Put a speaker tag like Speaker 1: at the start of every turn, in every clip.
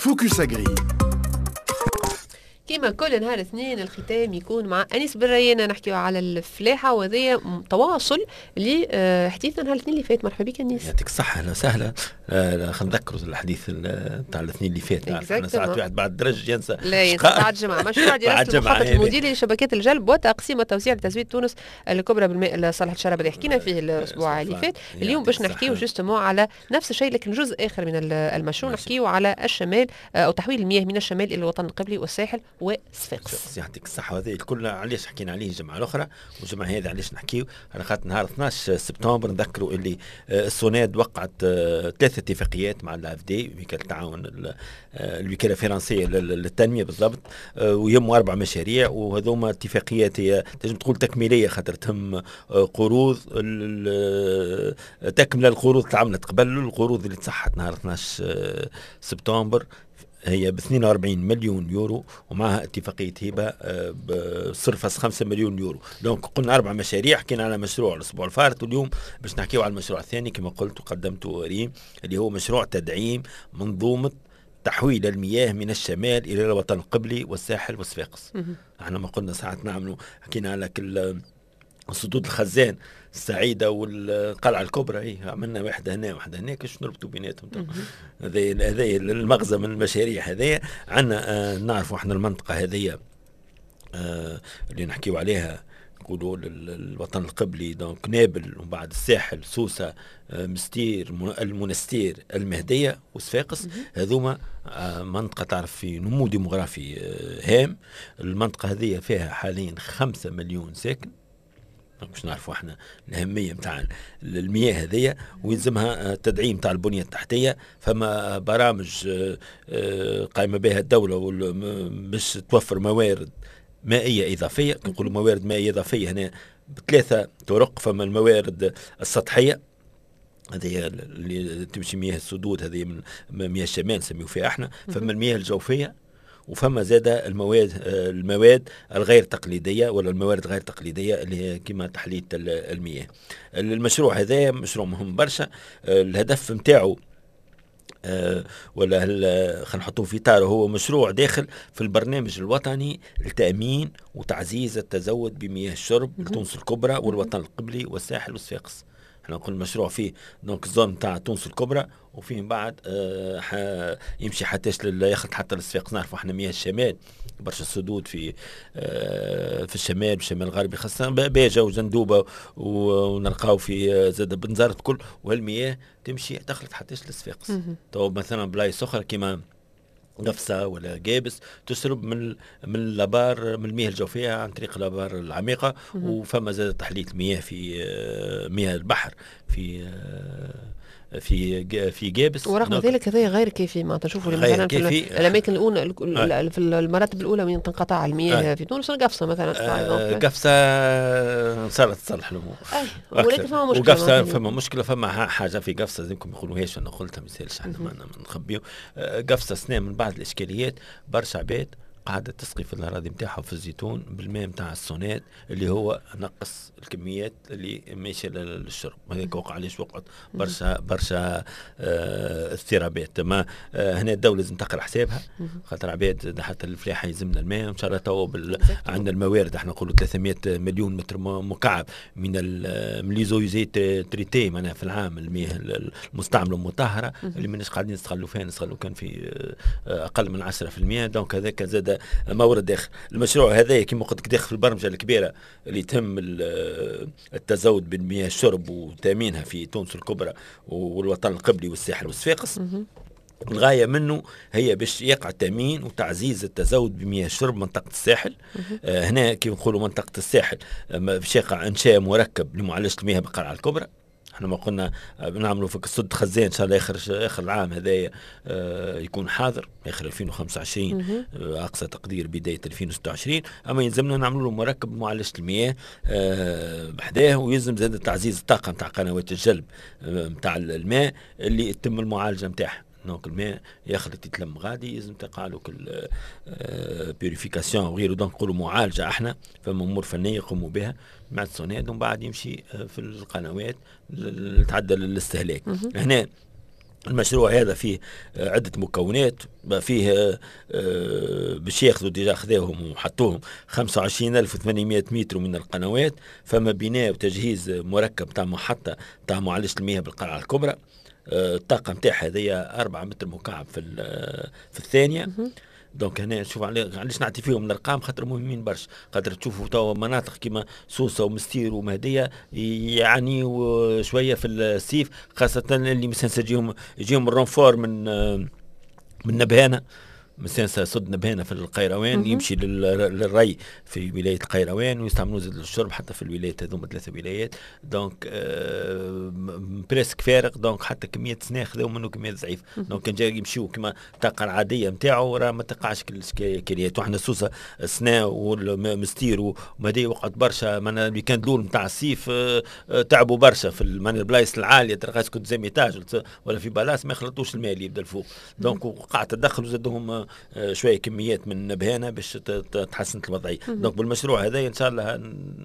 Speaker 1: فوكس أجري.
Speaker 2: كما كل نهار اثنين الختام يكون مع أنيس بالريانة نحكيو على الفلاحة، وهذا تواصل لحديثنا نهار الاثنين اللي فات. مرحبا بك أنيس.
Speaker 3: يعطيك الصحة، أهلا وسهلا. خلينا نذكروا الحديث تاع الاثنين اللي فات. أنا ساعات واحد بعد الدرج ينسى.
Speaker 2: لا ينسى بعد جمعة. مشروع دراسة المخطط المديري لشبكات الجلب وتقسيم التوزيع لتزويد تونس الكبرى بالماء لصالح الشرب اللي حكينا فيه الأسبوع اللي فات. اليوم باش نحكيو جوستمون على نفس الشيء لكن جزء آخر من المشروع. نحكيو على الشمال أو تحويل المياه من الشمال إلى الوطن القبلي والساحل وصفاقس.
Speaker 3: يعطيك الصحة. وهذا الكل علاش حكينا عليه الجمعة الأخرى، والجمعة هذه علاش نحكيو على خاطر نهار 12 سبتمبر نذكروا اللي السوناد وقعت 3 اتفاقيات مع الAFD وكالة التعاون الوكالة الفرنسية للتنمية بالضبط، ويهموا 4 مشاريع، وهذوما اتفاقيات هي تنجم تقول تكميلية خاطر تهم قروض تكمل القروض تعملت قبل. القروض اللي تصحت نهار 12 سبتمبر هي ب 42 مليون يورو، ومعها اتفاقية هبة ب 0.5 مليون يورو. دونك قلنا 4 مشاريع. حكينا على مشروع الأسبوع الفارط، واليوم باش نحكيو على المشروع الثاني كما قلت وقدمته ريم، اللي هو مشروع تدعيم منظومة تحويل المياه من الشمال إلى الوطن القبلي والساحل وصفاقس. احنا ما قلنا ساعات نعملوا، حكينا على كل سدود الخزان السعيدة والقلعة الكبرى، عملنا واحدة هنا واحدة هناك باش نربطوا بيناتهم. هذا المغزى من المشاريع هذه. عندنا نعرفوا احنا المنطقة هذه اللي نحكيوا عليها نقولوا الوطن القبلي، دونك نابل ومن بعد الساحل سوسة مستير المنستير المهدية وصفاقس. هذوما منطقة تعرف في نمو ديموغرافي هام. المنطقة هذه فيها حاليا 5 مليون ساكن. مش نعرفوا احنا الأهمية متاع المياه هذه، ويلزمها تدعيم تاع البنية التحتية. فما برامج قائمة بها الدولة باش توفر موارد مائية إضافية. نقولوا موارد مائية إضافية هنا ب3 طرق. فما الموارد السطحية هذه اللي تمشي مياه السدود، هذه من مياه الشمال نسميو فيها احنا. فما المياه الجوفية، وفما زاد المواد الغير تقليدية ولا الموارد غير تقليدية اللي هي كما تحلية المياه. المشروع هذا مشروع مهم برشا. الهدف متاعه ولا خلينا نحطوه في اطاره، هو مشروع داخل في البرنامج الوطني لتأمين وتعزيز التزود بمياه الشرب لتونس الكبرى والوطن القبلي والساحل وصفاقس. احنا نقول المشروع فيه دونك الزون تاع تونس الكبرى، وفيه بعد يمشي حتى يخلط حتى للصفاقس. نعرفوا احنا مياه الشمال برشا السدود في الشمال والشمال الغربي خاصة باجة وجندوبة ونلقاو في زاد بنزرت كل، وهالمياه تمشي تخلط حتى للصفاقس. تو مثلا بلايص اخرى كيما قفصة ولا جابس تشرب من الابار من المياه الجوفيه عن طريق الابار العميقه. وفما زاد تحليه المياه في مياه البحر في جابس.
Speaker 2: ورغم ذلك هذا غير كافي. ما تشوفوا مثلا في الاماكن الاولى في المراتب الاولى من تنقطع المياه في تونس. قفصه مثلا
Speaker 3: قفصه صارت تصلح الامور،
Speaker 2: ولكن فما مشكله.
Speaker 3: وقفصه فما مشكله. فما حاجه في قفصه زيكم ما يقولوهاش، انا قلتها ما يسالش احنا ما نخبيو. قفصه سنه من بعض الاشكاليات برشا عباد قاعدة تسقي في الأراضي متاعها في الزيتون بالماء متاع السونات اللي هو نقص الكميات اللي ماشية للشرب. هذاك وقع علاش وقعت برشا اضطرابات. ما هنا الدولة لازم تقرا حسابها خاطر عباد حتى الفلاحة يلزمنا الماء ان شاء الله. تو عندنا الموارد احنا نقولوا 300 مليون متر مكعب من لي زويزيت تريتي معناها في العام، المياه المستعملة المطهرة اللي ماناش قاعدين نستغلوا فيها، نستغلوا كان في أقل من 10%. دونك هذاك زاد مورد داخل المشروع هذا كما قلت داخل في البرمجه الكبيره اللي تم التزود بالمياه الشرب وتامينها في تونس الكبرى والوطن القبلي والساحل وصفاقس. الغاية منه هي باش يقع تأمين وتعزيز التزود بمياه الشرب منطقة الساحل. هنا كيف نقولوا منطقة الساحل باش يقع إنشاء مركب لمعالجة المياه بالقلعة الكبرى. احنا ما قلنا بنعملوا في السد خزان ان شاء الله اخر العام هذايا يكون حاضر اخر 2025 اقصى تقدير بدايه 2026. اما يلزمنا نعملوا له مركب معالجه المياه بحداه، ويلزم زاد تعزيز الطاقه نتاع قنوات الجلب نتاع الماء اللي يتم المعالجه نتاعها. دونك الماء يخلط يتلم غادي لازم تقع له كل بيوريفيكاسيون وغيره. دونك نقولوا معالجه احنا فما امور فنيه يقوموا بها مع السوناد ومن بعد يمشي في القنوات تعدل الاستهلاك. هنا المشروع هذا فيه عدة مكونات، فيه باش ياخذوا ديجا خذاهم وحطوهم 25800 متر من القنوات. فما بناء وتجهيز مركب تاع محطة تاع معالجة المياه بالقلعة الكبرى. الطاقة نتاعها هذيا 4 متر مكعب في الثانية. دونك هنا نشوف علاش نعطي فيهم الارقام، خاطر مهمين برشا، خاطر تشوفوا توا مناطق كيما سوسه ومستير ومهديه يعني شويه في السيف، خاصه اللي مسنسه يجيهم الرونفور من نبهانه، مسنسه صد نبهانه في القيروان، يمشي للري في ولايه القيروان ويستعملوه زاد للشرب حتى في الولايات هذوما 3 ولايات. دونك بريسك فارغ، دونك حتى كميه سنة خذوا منه كميه ضعيف. دونك كان جاي يمشيو كما الطاقه العاديه نتاعو راه ما تقعش كل الاشكاليات. وحنا سوسه سنة والمستير ومهدي وقعت برشا من الويكاند الاول نتاع الصيف تعبوا برشا في البلايص العاليه، تلقى كنت زي ميتاج ولا في بلاص ما يخلطوش الماء اللي يبدا الفوق. دونك وقعت تدخل وزادهم شويه كميات من نبهانه باش تحسن الوضعيه. دونك بالمشروع هذا ان شاء الله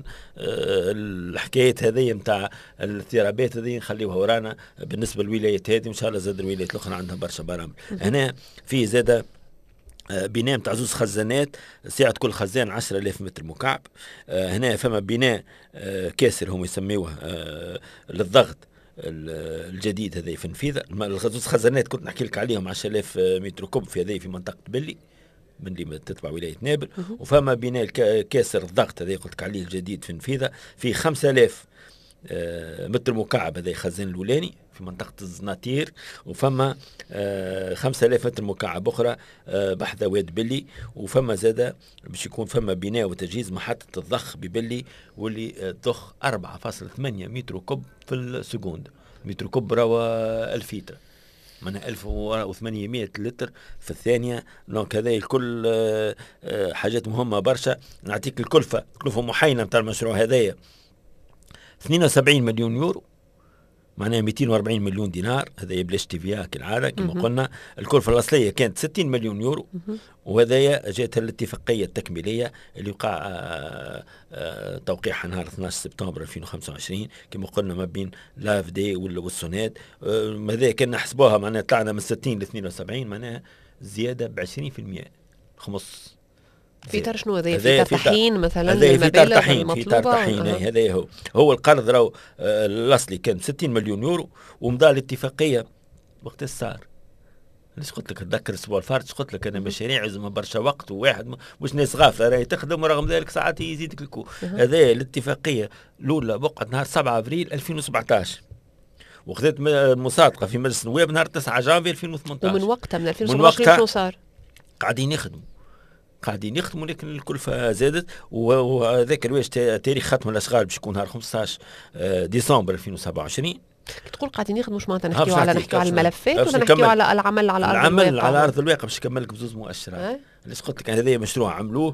Speaker 3: الحكايات هذه نتاع الاضطرابات هذه نخليوها ورانا بالنسبه للولايات هذه، وان شاء الله زاد الولايات الاخرى عندها برشا برامج. هنا في زاده بناء نتاع زوز خزانات، سعة كل خزان 10,000 متر مكعب. هنا فما بناء كاسر هم يسميوه للضغط الجديد هذا في النفيذة. زوز خزانات كنت نحكي لك عليهم 10,000 متر كوب في هذه في منطقة بلي من اللي تتبع ولاية نابل. وفما بناء كاسر الضغط هذا قلت لك عليه الجديد في النفيذة في 5,000 متر مكعب، هذا خزان الأولاني في منطقة الزناطير. وفما 5,000 متر مكعب أخرى بحذا واد بلي. وفما زادة باش يكون فما بناء وتجهيز محطة الضخ ببلي واللي تضخ 4.8 متر كوب في السكوند. متر كوب راهو 1000 لتر، من 1800 لتر في الثانية. دونك هذا الكل حاجات مهمة برشا. نعطيك الكلفة محينة نتاع المشروع هذايا 72 مليون يورو، معناها 240 مليون دينار. هذا بلاش تيفيا كالعادة كما قلنا. الكلفة الأصلية كانت 60 مليون يورو، وهذايا جاتها الاتفاقية التكميلية اللي وقع توقيعها نهار 12 سبتمبر 2025 كما قلنا ما بين لاف دي والسوناد. هذا كنا نحسبوها معناها طلعنا من 60 ل 72، معناها زيادة ب 20%. خمس
Speaker 2: في اطار شنو هذا؟ في ترتحين مثلا
Speaker 3: المبالغ المطلوبه؟ في ترتحين هذا هو القرض راهو الاصلي كان 60 مليون يورو، ومضى الاتفاقيه وقت صار. ليش قلت لك تذكر الاسبوع الفارط قلت لك انا مشاريع يلزم برشا وقت، وواحد مش ناس غافله راهي تخدم ورغم ذلك ساعات يزيدك الكو. هذا الاتفاقيه الاولى وقعت نهار 7 ابريل 2017 وخذت مصادقه في مجلس النواب نهار 9 جانفي 2018.
Speaker 2: ومن وقتها من 2017 شنو صار؟
Speaker 3: قاعدين يخدموا لكن الكلفة زادت. وذاك الواش تاريخ ختم الأشغال باش يكون نهار 15 ديسمبر 2027.
Speaker 2: تقول قاعدين يخدموا مش معناتها نحكيو على الملفات ولا نحكيو على العمل على أرض الواقع؟
Speaker 3: على أرض الواقع باش نكمل لك بزوز مؤشرات. علاش قلت لك هذا مشروع عملوه.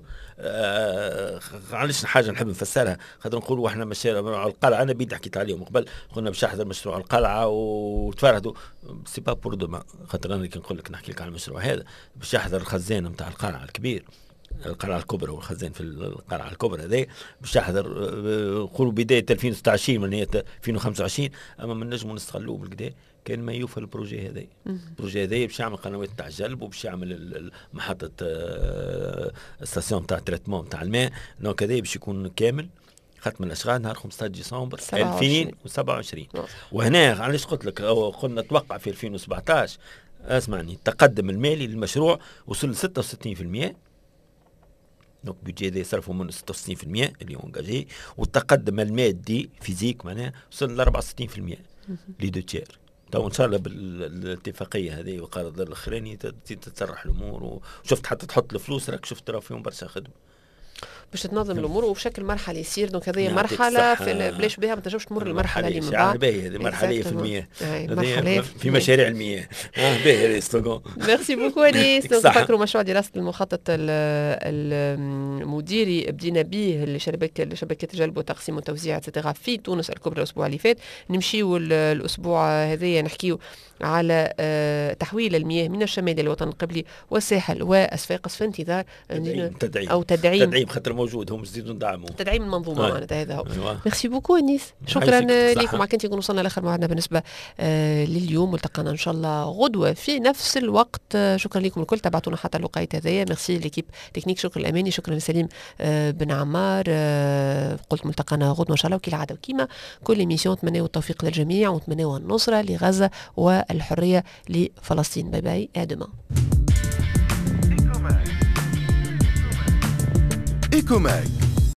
Speaker 3: علاش حاجه نحب نفسرها خاطر نقولوا احنا مشاريع القلعه انا بيد حكيت عليهم قبل، قلنا باش نحضر مشروع القلعه وتفرهدوا سي با بور دوما، خاطر انا كي نقول لك نحكي لك على المشروع هذا باش يحضر الخزان نتاع القلعه الكبير، القلعه الكبرى والخزان في القلعه الكبرى هذا باش يحضر نقولوا بدايه 2026 من نهايه 2025. اما من نجموا نستغلوه بالكدا كان ما يوفى البروجي هذا. البروجي هذا باش يعمل قنوات تاع جلب وباش يعمل محطه ستاسيون تاع تريتمون تاع الماء. دونك هذا باش يكون كامل ختم الاشغال نهار 15 ديسمبر 2027. وهنا علاش قلت لك قلنا توقع في 2017. اسمعني التقدم المالي للمشروع وصل 66%. دونك بيجي هذا يصرفوا من 66% اللي اونجاجي، والتقدم المادي فيزيك معناها وصل ل 64% لي دو تير. تو ان شاء الله بالاتفاقيه هذه والقرض الاخراني تتسرح الامور، وشفت حتى تحط الفلوس راك شفت راه فيهم برشا خدمه
Speaker 2: باش تنظم الامور وبشكل مرحلي يصير. دونك هذه مرحله بلاش بها ما تنجمش تمر المرحله اللي من بعد.
Speaker 3: هذه مرحليه في المياه، في مشاريع المياه. باهي هذا سلوغان.
Speaker 2: ميرسي بوكو انيس. نفكروا مشروع دراسه المخطط المديري بدينا به لشبكه جلب وتقسيم وتوزيع اتسيتيرا في تونس الكبرى الاسبوع اللي فات. نمشيو الاسبوع هذايا نحكيو على تحويل المياه من الشمال الى الوطن القبلي والساحل واسفاقس في انتظار
Speaker 3: تدعيم خاطر موجود، هم يزيدوا ندعموا
Speaker 2: تدعيم المنظومه معناتها هذا هو. ميرسي بوكو انيس، شكرا لكم. مع كنتي وصلنا لاخر موعدنا بالنسبه لليوم، والتقانا ان شاء الله غدوه في نفس الوقت. شكرا لكم الكل، تابعتونا حتى الوقت هذايا. ميرسي ليكيب تكنيك، شكرا الاماني، شكرا لسليم بن عمار. قلت ملتقانا غدوه ان شاء الله وكل عاده وكيما كل ايميسيون. نتمنى التوفيق للجميع ونتمنى النصره لغزه والحريه لفلسطين. باي باي، à demain.
Speaker 1: إيكوماك